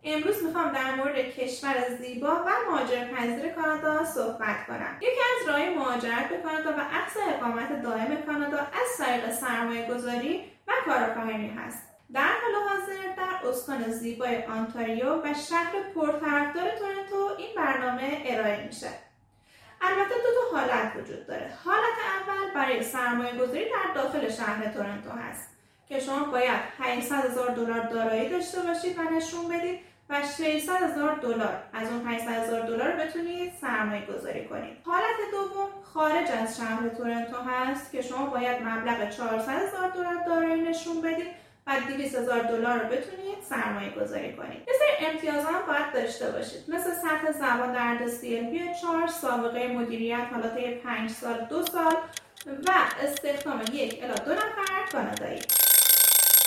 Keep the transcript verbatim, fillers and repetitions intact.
امروز میخوام در مورد کشور زیبا و مهاجرت‌پذیر کانادا صحبت کنم. یکی از راه‌های مهاجرت به کانادا و اخذ اقامت دائم کانادا از طریق سرمایه‌گذاری و کارآفرینی هست. در حال حاضر در استان زیبای آنتاریو و شهر پرطرفدار تورنتو این برنامه ارائه میشه. البته دو تا حالت وجود داره. حالت اول برای سرمایه‌گذاری در داخل شهر تورنتو هست که شما باید هشتصد هزار دلار دارایی داشته باشید و نشون بدید و ششصد هزار دلار از اون هشتصد هزار دلار بتونید سرمایه گذاری کنید. حالت دوم خارج از شهر تورنتو هست که شما باید مبلغ چهارصد هزار دلار دارایی نشون بدید و دویست هزار دلار رو بتونید سرمایه گذاری کنید. یه سری امتیازات هم باید داشته باشید، مثل سطح زبان در حد سی ال بی چهار، سابقه مدیریت حالا طی پنج سال، دو سال و استخدام یک الی دو نفر کانادایی.